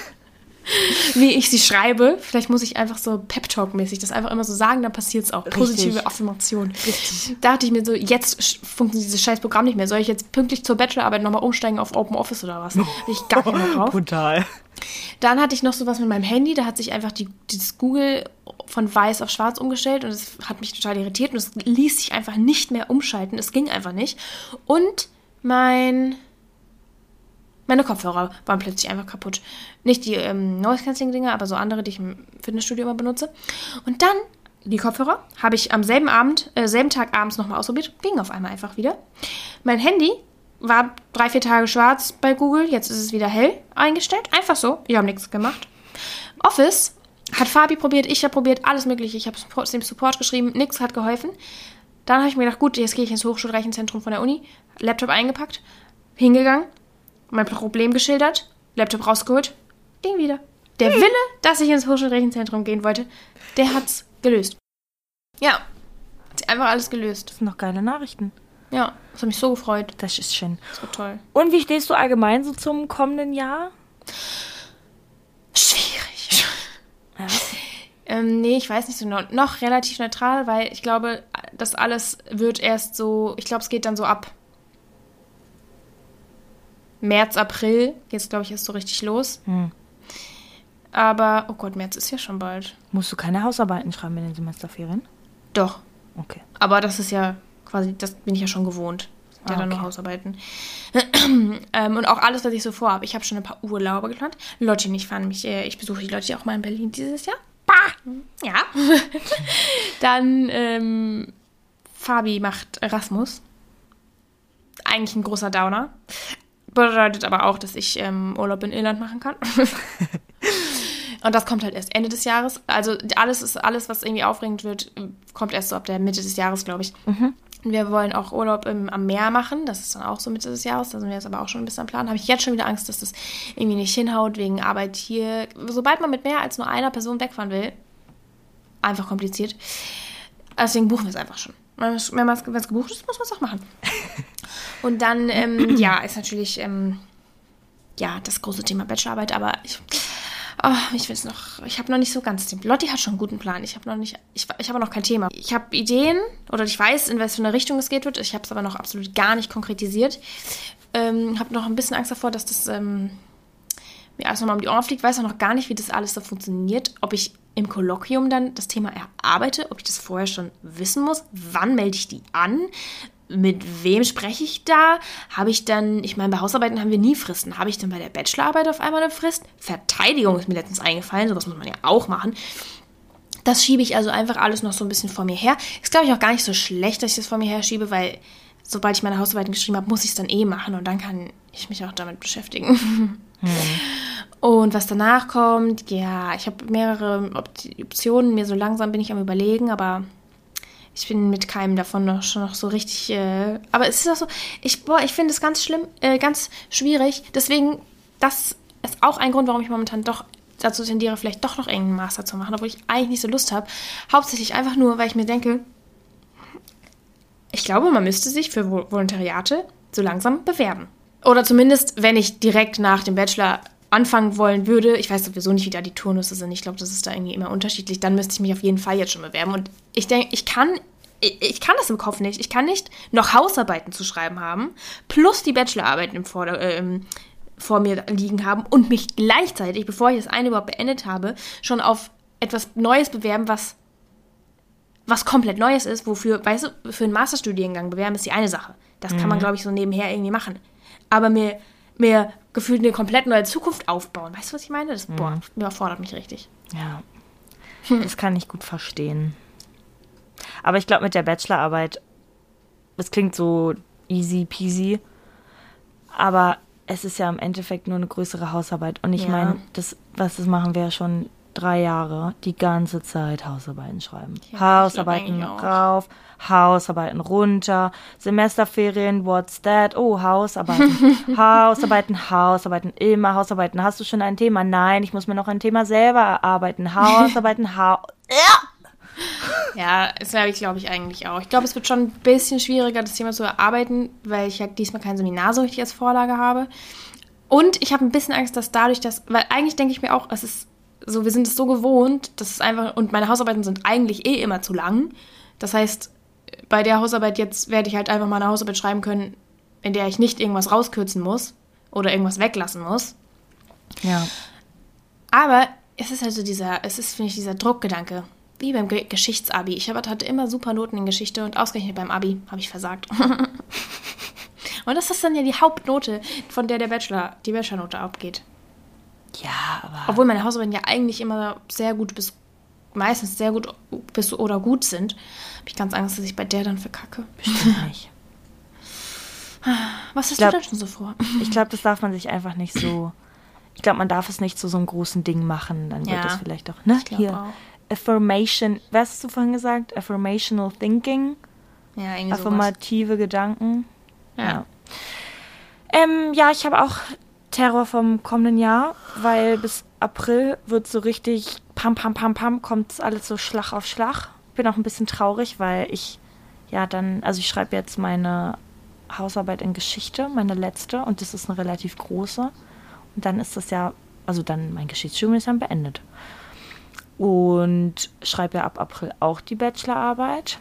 Wie ich sie schreibe. Vielleicht muss ich einfach so Pep-Talk-mäßig das einfach immer so sagen, dann passiert es auch. Positive Richtig. Affirmation. Richtig. Da dachte ich mir so, jetzt sch- funktioniert dieses scheiß Programm nicht mehr. Soll ich jetzt pünktlich zur Bachelorarbeit nochmal umsteigen auf Open Office oder was? Hatte ich gar keinen Bock drauf. Brutal. Dann hatte ich noch sowas mit meinem Handy, da hat sich einfach die, dieses Google von weiß auf schwarz umgestellt und das hat mich total irritiert und es ließ sich einfach nicht mehr umschalten. Es ging einfach nicht. Und mein... Meine Kopfhörer waren plötzlich einfach kaputt. Nicht die ähm, Noise-Cancelling-Dinger, aber so andere, die ich im Fitnessstudio immer benutze. Und dann, die Kopfhörer, habe ich am selben Abend, äh, selben Tag abends nochmal ausprobiert. Ging auf einmal einfach wieder. Mein Handy war drei, vier Tage schwarz bei Google. Jetzt ist es wieder hell eingestellt. Einfach so. Ich habe nichts gemacht. Office hat Fabi probiert, ich habe probiert, alles mögliche. Ich habe Support, dem Support geschrieben, nichts hat geholfen. Dann habe ich mir gedacht, gut, jetzt gehe ich ins Hochschulrechenzentrum von der Uni. Laptop eingepackt, hingegangen. Mein Problem geschildert, Laptop rausgeholt, ging wieder. Der Wille, dass ich ins Hochschulrechenzentrum gehen wollte, der hat's gelöst. Ja, hat sich einfach alles gelöst. Das sind noch geile Nachrichten. Ja, das hat mich so gefreut. Das ist schön. Das war toll. Und wie stehst du allgemein so zum kommenden Jahr? Schwierig. Ja. Ähm, nee, ich weiß nicht so no- noch relativ neutral, weil ich glaube, das alles wird erst so, ich glaube, es geht dann so ab März, April geht es, glaube ich, erst so richtig los. Hm. Aber, oh Gott, März ist ja schon bald. Musst du keine Hausarbeiten schreiben in den Semesterferien? Doch, Okay. aber das ist ja quasi, das bin ich ja schon gewohnt. Das sind ja Ah, dann nur okay. Hausarbeiten. ähm, und auch alles, was ich so vorhabe. Ich habe schon ein paar Urlaube geplant. Lotti und ich fahren mich, äh, ich besuche die Lotti auch mal in Berlin dieses Jahr. Bah! Ja. Dann, ähm, Fabi macht Erasmus. Eigentlich ein großer Downer. Bedeutet aber auch, dass ich ähm, Urlaub in Irland machen kann. Und das kommt halt erst Ende des Jahres. Also alles ist alles, was irgendwie aufregend wird, kommt erst so ab der Mitte des Jahres, glaube ich. Mhm. Und wir wollen auch Urlaub im, am Meer machen. Das ist dann auch so Mitte des Jahres. Da sind wir jetzt aber auch schon ein bisschen am Plan. Habe ich jetzt schon wieder Angst, dass das irgendwie nicht hinhaut wegen Arbeit hier. Sobald man mit mehr als nur einer Person wegfahren will, einfach kompliziert. Deswegen buchen wir es einfach schon. Wenn es gebucht ist, muss man es auch machen. Und dann, ähm, ja, ist natürlich, ähm, ja, das große Thema Bachelorarbeit, aber ich, oh, ich will es noch, ich habe noch nicht so ganz, den Lotti hat schon einen guten Plan, ich habe noch nicht, ich, ich habe noch kein Thema. Ich habe Ideen, oder ich weiß, in was für eine Richtung es geht wird, ich habe es aber noch absolut gar nicht konkretisiert. Ähm, habe noch ein bisschen Angst davor, dass das, ähm, mir alles nochmal um die Ohren fliegt, weiß auch noch gar nicht, wie das alles so funktioniert, ob ich im Kolloquium dann das Thema erarbeite, ob ich das vorher schon wissen muss, wann melde ich die an, mit wem spreche ich da, habe ich dann, ich meine, bei Hausarbeiten haben wir nie Fristen, habe ich dann bei der Bachelorarbeit auf einmal eine Frist? Verteidigung ist mir letztens eingefallen, sowas muss man ja auch machen. Das schiebe ich also einfach alles noch so ein bisschen vor mir her. Ist, glaube ich, auch gar nicht so schlecht, dass ich das vor mir her schiebe, weil sobald ich meine Hausarbeiten geschrieben habe, muss ich es dann eh machen und dann kann ich mich auch damit beschäftigen. Hm. Und was danach kommt, ja, ich habe mehrere Optionen, mir so langsam bin ich am Überlegen, aber ich bin mit keinem davon noch schon noch so richtig, äh, aber es ist auch so, ich, boah, ich finde es ganz schlimm, äh, ganz schwierig, deswegen, das ist auch ein Grund, warum ich momentan doch dazu tendiere, vielleicht doch noch irgendeinen Master zu machen, obwohl ich eigentlich nicht so Lust habe, hauptsächlich einfach nur, weil ich mir denke, ich glaube, man müsste sich für Volontariate so langsam bewerben. Oder zumindest, wenn ich direkt nach dem Bachelor anfangen wollen würde, ich weiß sowieso nicht, wie da die Turnusse sind, ich glaube, das ist da irgendwie immer unterschiedlich, dann müsste ich mich auf jeden Fall jetzt schon bewerben. Und ich denke, ich kann, ich, ich kann das im Kopf nicht. Ich kann nicht noch Hausarbeiten zu schreiben haben, plus die Bachelorarbeiten im Vorder- äh, im vor mir liegen haben und mich gleichzeitig, bevor ich das eine überhaupt beendet habe, schon auf etwas Neues bewerben, was, was komplett Neues ist, wofür, weißt du, für einen Masterstudiengang bewerben ist die eine Sache. Das kann man, glaube ich, so nebenher irgendwie machen. Aber mir, mir gefühlt eine komplett neue Zukunft aufbauen. Weißt du, was ich meine? Das, boah, überfordert mich richtig. Ja, das kann ich gut verstehen. Aber ich glaube, mit der Bachelorarbeit, das klingt so easy peasy, aber es ist ja im Endeffekt nur eine größere Hausarbeit. Und ich Ja. meine, das, was das machen wir ja schon drei Jahre, die ganze Zeit Hausarbeiten schreiben. Ja, Hausarbeiten ich glaub eigentlich rauf, Hausarbeiten runter, Semesterferien, what's that? Oh, Hausarbeiten, Hausarbeiten, Hausarbeiten, immer Hausarbeiten. Hast du schon ein Thema? Nein, ich muss mir noch ein Thema selber erarbeiten. Hausarbeiten, Haus... Ja, das habe ich, glaube ich, eigentlich auch. Ich glaube, es wird schon ein bisschen schwieriger, das Thema zu erarbeiten, weil ich ja diesmal kein Seminar so richtig als Vorlage habe. Und ich habe ein bisschen Angst, dass dadurch, dass, weil eigentlich denke ich mir auch, es ist so, wir sind es so gewohnt, dass es einfach, und meine Hausarbeiten sind eigentlich eh immer zu lang. Das heißt, bei der Hausarbeit jetzt werde ich halt einfach mal eine Hausarbeit schreiben können, in der ich nicht irgendwas rauskürzen muss oder irgendwas weglassen muss. Ja. Aber es ist also dieser, es ist, finde ich, dieser Druckgedanke. Wie beim Ge- Geschichtsabi. Ich hab- hatte immer super Noten in Geschichte und ausgerechnet beim Abi habe ich versagt. Und das ist dann ja die Hauptnote, von der der Bachelor, die Bachelornote abgeht. Ja, aber... Obwohl meine Hausarbeiten ja eigentlich immer sehr gut bis, meistens sehr gut bis oder gut sind, habe ich ganz Angst, dass ich bei der dann verkacke. Bestimmt nicht. Was hast glaub- du denn schon so vor? Ich glaube, das darf man sich einfach nicht so... Ich glaube, man darf es nicht zu so einem großen Ding machen. Dann wird Ja. das vielleicht auch... Ne? Ich glaub Hier. auch. Affirmation... Was hast du vorhin gesagt? Affirmational Thinking. Ja, irgendwie sowas. Affirmative Gedanken. Ja. Ähm, ja, ich habe auch Terror vom kommenden Jahr, weil bis April wird so richtig pam, pam, pam, pam, kommt alles so Schlag auf Schlag. Bin auch ein bisschen traurig, weil ich ja dann, also ich schreibe jetzt meine Hausarbeit in Geschichte, meine letzte, und das ist eine relativ große. Und dann ist das ja, also dann mein Geschichtsstudium ist dann beendet. Und schreibe ja ab April auch die Bachelorarbeit.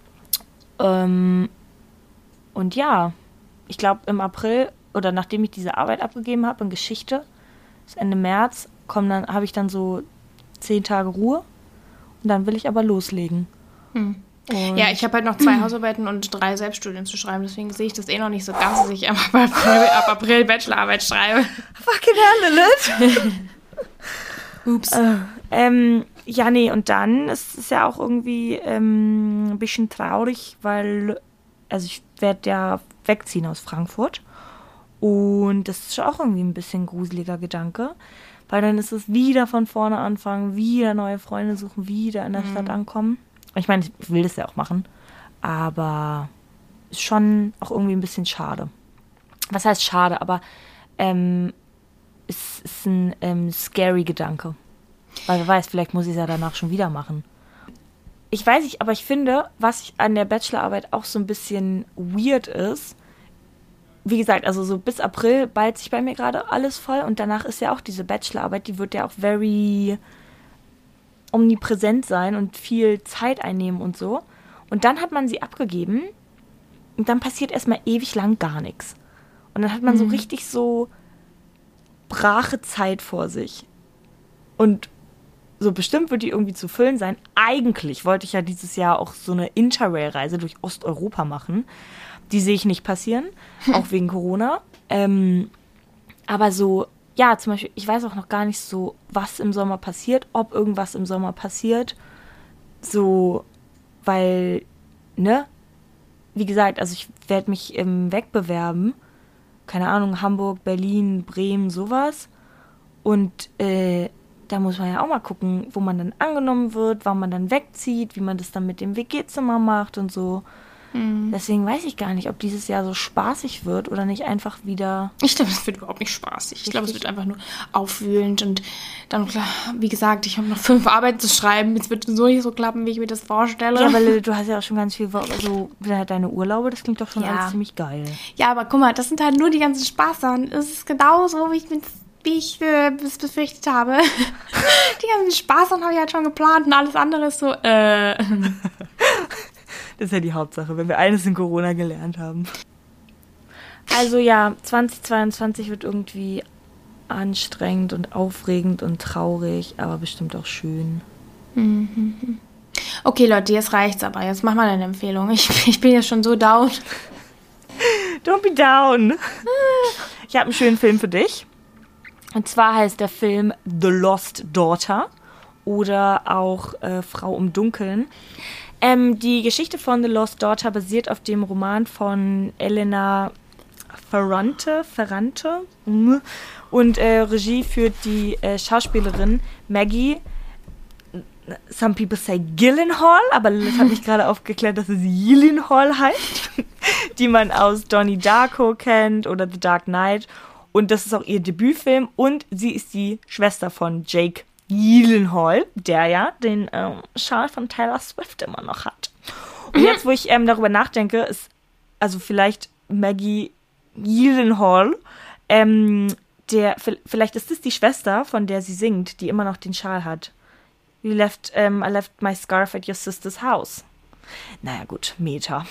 Ähm, und ja, ich glaube im April oder nachdem ich diese Arbeit abgegeben habe in Geschichte, bis Ende März, komm, dann habe ich dann so zehn Tage Ruhe und dann will ich aber loslegen. Hm. Und Ja, ich habe halt noch zwei Hausarbeiten und drei Selbststudien zu schreiben, deswegen sehe ich das eh noch nicht so ganz, dass ich ab April, ab April Bachelorarbeit schreibe. fucking hell, Lilith. Ups. Äh, ähm, ja, nee, und dann ist es ja auch irgendwie ähm, ein bisschen traurig, weil, also ich werde ja wegziehen aus Frankfurt und das ist auch irgendwie ein bisschen ein gruseliger Gedanke, weil dann ist es wieder von vorne anfangen, wieder neue Freunde suchen, wieder in der Stadt ankommen. Ich meine, ich will das ja auch machen, aber ist schon auch irgendwie ein bisschen schade. Was heißt schade, aber ähm, es ist ein ähm, scary Gedanke. Weil wer weiß, vielleicht muss ich es ja danach schon wieder machen. Ich weiß nicht, aber ich finde, was ich an der Bachelorarbeit auch so ein bisschen weird ist, wie gesagt, also so bis April ballt sich bei mir gerade alles voll und danach ist ja auch diese Bachelorarbeit, die wird ja auch very omnipräsent sein und viel Zeit einnehmen und so. Und dann hat man sie abgegeben und dann passiert erstmal ewig lang gar nichts. Und dann hat man so richtig so brache Zeit vor sich. Und so bestimmt wird die irgendwie zu füllen sein. Eigentlich wollte ich ja dieses Jahr auch so eine Interrail-Reise durch Osteuropa machen. Die sehe ich nicht passieren, auch wegen Corona. Ähm, aber so, ja, zum Beispiel, ich weiß auch noch gar nicht so, was im Sommer passiert, ob irgendwas im Sommer passiert. So, weil, ne, wie gesagt, also ich werde mich im Wegbewerben. Keine Ahnung, Hamburg, Berlin, Bremen, sowas. Und äh, da muss man ja auch mal gucken, wo man dann angenommen wird, wann man dann wegzieht, wie man das dann mit dem W G-Zimmer macht und so. Mhm. Deswegen weiß ich gar nicht, ob dieses Jahr so spaßig wird oder nicht einfach wieder... Ich glaube, es wird überhaupt nicht spaßig. Ich glaube, es wird einfach nur aufwühlend und dann, klar, wie gesagt, ich habe noch fünf Arbeiten zu schreiben. Jetzt wird es so nicht so klappen, wie ich mir das vorstelle. Ja, aber Lilith, du hast ja auch schon ganz viel, so deine Urlaube, das klingt doch schon Ja. alles ziemlich geil. Ja, aber guck mal, das sind halt nur die ganzen Spaßsachen. Es ist genauso, wie ich mir wie ich äh, es befürchtet habe. Die ganzen Spaß habe ich halt schon geplant und alles andere ist so, äh. Das ist ja die Hauptsache, wenn wir eines in Corona gelernt haben. Also ja, zweitausendzweiundzwanzig wird irgendwie anstrengend und aufregend und traurig, aber bestimmt auch schön. Mhm. Okay, Leute, jetzt reicht's aber. Jetzt mach mal eine Empfehlung. Ich, ich bin ja schon so down. Don't be down. Ich habe einen schönen Film für dich. Und zwar heißt der Film The Lost Daughter oder auch äh, Frau im Dunkeln. Ähm, die Geschichte von The Lost Daughter basiert auf dem Roman von Elena Ferrante, Ferrante und äh, Regie führt die äh, Schauspielerin Maggie, some people say Gyllenhaal, aber das hat mich gerade aufgeklärt, dass es Gyllenhaal heißt, die man aus Donnie Darko kennt oder The Dark Knight, und das ist auch ihr Debütfilm und sie ist die Schwester von Jake Gyllenhaal, der ja den ähm, Schal von Taylor Swift immer noch hat. Und jetzt, wo ich ähm, darüber nachdenke, ist also vielleicht Maggie Gyllenhaal, ähm, der, vielleicht ist das die Schwester, von der sie singt, die immer noch den Schal hat. You left, um, I left my scarf at your sister's house. Naja, gut, Meta.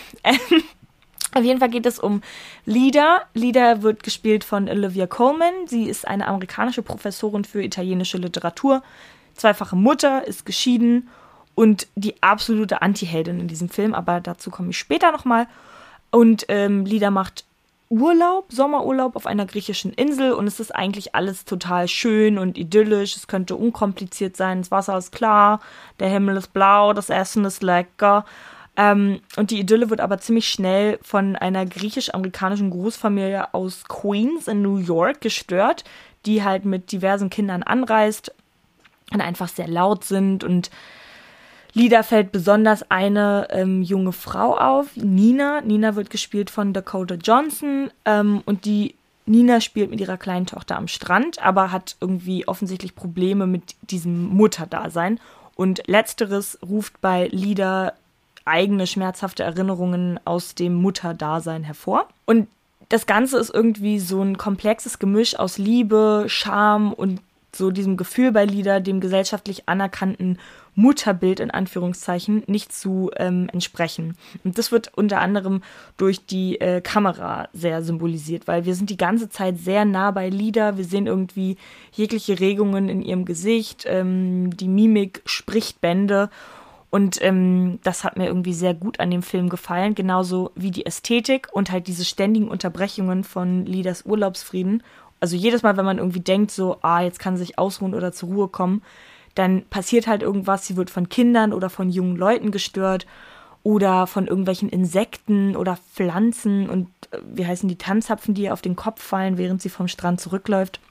Auf jeden Fall geht es um Lida. Lida wird gespielt von Olivia Colman. Sie ist eine amerikanische Professorin für italienische Literatur, zweifache Mutter, ist geschieden und die absolute Anti-Heldin in diesem Film, aber dazu komme ich später nochmal. Und ähm, Lida macht Urlaub, Sommerurlaub auf einer griechischen Insel und es ist eigentlich alles total schön und idyllisch. Es könnte unkompliziert sein, das Wasser ist klar, der Himmel ist blau, das Essen ist lecker. Ähm, und die Idylle wird aber ziemlich schnell von einer griechisch-amerikanischen Großfamilie aus Queens in New York gestört, die halt mit diversen Kindern anreist und einfach sehr laut sind. Und Lida fällt besonders eine ähm, junge Frau auf, Nina. Nina wird gespielt von Dakota Johnson ähm, und die Nina spielt mit ihrer kleinen Tochter am Strand, aber hat irgendwie offensichtlich Probleme mit diesem Mutterdasein. Und letzteres ruft bei Lida eigene schmerzhafte Erinnerungen aus dem Mutterdasein hervor. Und das Ganze ist irgendwie so ein komplexes Gemisch aus Liebe, Scham und so diesem Gefühl bei Lida, dem gesellschaftlich anerkannten Mutterbild in Anführungszeichen nicht zu ähm, entsprechen. Und das wird unter anderem durch die äh, Kamera sehr symbolisiert, weil wir sind die ganze Zeit sehr nah bei Lida. Wir sehen irgendwie jegliche Regungen in ihrem Gesicht. Ähm, die Mimik spricht Bände. Und ähm, das hat mir irgendwie sehr gut an dem Film gefallen, genauso wie die Ästhetik und halt diese ständigen Unterbrechungen von Lidas Urlaubsfrieden. Also jedes Mal, wenn man irgendwie denkt, so, ah, jetzt kann sie sich ausruhen oder zur Ruhe kommen, dann passiert halt irgendwas, sie wird von Kindern oder von jungen Leuten gestört oder von irgendwelchen Insekten oder Pflanzen und äh, wie heißen die Tanzapfen, die ihr auf den Kopf fallen, während sie vom Strand zurückläuft.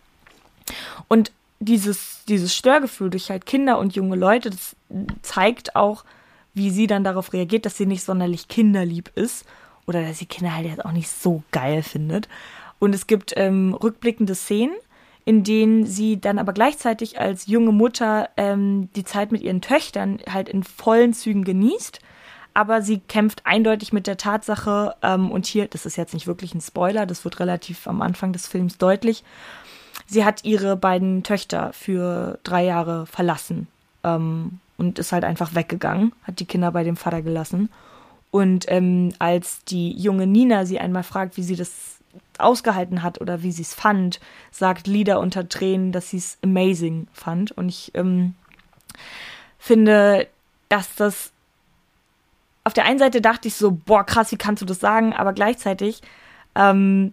Und dieses, dieses Störgefühl durch halt Kinder und junge Leute, das zeigt auch, wie sie dann darauf reagiert, dass sie nicht sonderlich kinderlieb ist oder dass sie Kinder halt jetzt auch nicht so geil findet. Und es gibt ähm, rückblickende Szenen, in denen sie dann aber gleichzeitig als junge Mutter ähm, die Zeit mit ihren Töchtern halt in vollen Zügen genießt. Aber sie kämpft eindeutig mit der Tatsache, ähm, und hier, das ist jetzt nicht wirklich ein Spoiler, das wird relativ am Anfang des Films deutlich, sie hat ihre beiden Töchter für drei Jahre verlassen ähm, und ist halt einfach weggegangen, hat die Kinder bei dem Vater gelassen. Und ähm, als die junge Nina sie einmal fragt, wie sie das ausgehalten hat oder wie sie es fand, sagt Lida unter Tränen, dass sie es amazing fand. Und ich ähm, finde, dass das auf der einen Seite dachte ich so, boah, krass, wie kannst du das sagen? Aber gleichzeitig ähm,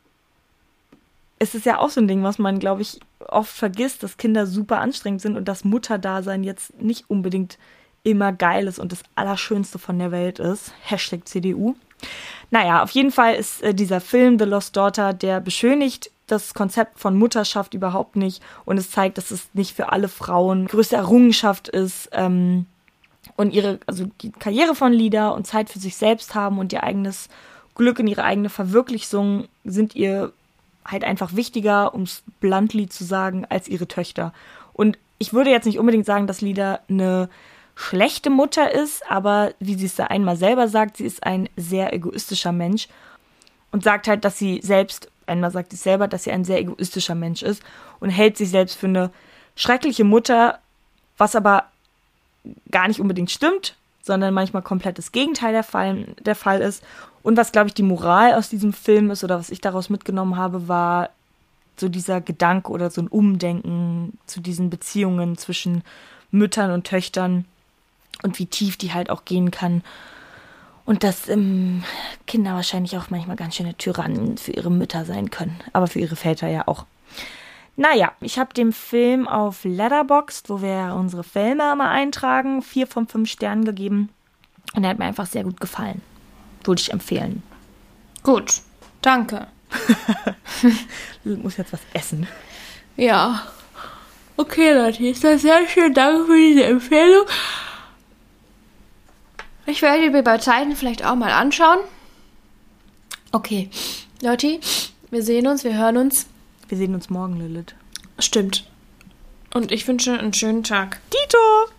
ist es ja auch so ein Ding, was man, glaube ich, oft vergisst, dass Kinder super anstrengend sind und das Mutterdasein jetzt nicht unbedingt immer geil ist und das Allerschönste von der Welt ist. Hashtag C D U. Naja, auf jeden Fall ist äh, dieser Film The Lost Daughter, der beschönigt das Konzept von Mutterschaft überhaupt nicht und es zeigt, dass es nicht für alle Frauen größte Errungenschaft ist ähm, und ihre, also die Karriere von Lida und Zeit für sich selbst haben und ihr eigenes Glück und ihre eigene Verwirklichung sind ihr halt einfach wichtiger, um es bluntly zu sagen, als ihre Töchter. Und ich würde jetzt nicht unbedingt sagen, dass Lida eine schlechte Mutter ist, aber wie sie es da einmal selber sagt, sie ist ein sehr egoistischer Mensch und sagt halt, dass sie selbst einmal sagt sie selber, dass sie ein sehr egoistischer Mensch ist und hält sich selbst für eine schreckliche Mutter, was aber gar nicht unbedingt stimmt, sondern manchmal komplett das Gegenteil der Fall, der Fall ist. Und was, glaube ich, die Moral aus diesem Film ist oder was ich daraus mitgenommen habe, war so dieser Gedanke oder so ein Umdenken zu diesen Beziehungen zwischen Müttern und Töchtern und wie tief die halt auch gehen kann. Und dass ähm, Kinder wahrscheinlich auch manchmal ganz schöne Tyrannen für ihre Mütter sein können, aber für ihre Väter ja auch. Naja, ich habe dem Film auf Letterboxd, wo wir unsere Filme immer eintragen, vier von fünf Sternen gegeben. Und er hat mir einfach sehr gut gefallen. Würde ich empfehlen. Gut, danke. Du musst jetzt was essen. Ja. Okay, Leute, ist das sehr schön. Danke für diese Empfehlung. Ich werde mir bei Zeiten vielleicht auch mal anschauen. Okay, Leute, wir sehen uns, wir hören uns. Wir sehen uns morgen, Lilith. Stimmt. Und ich wünsche einen schönen Tag. Dito!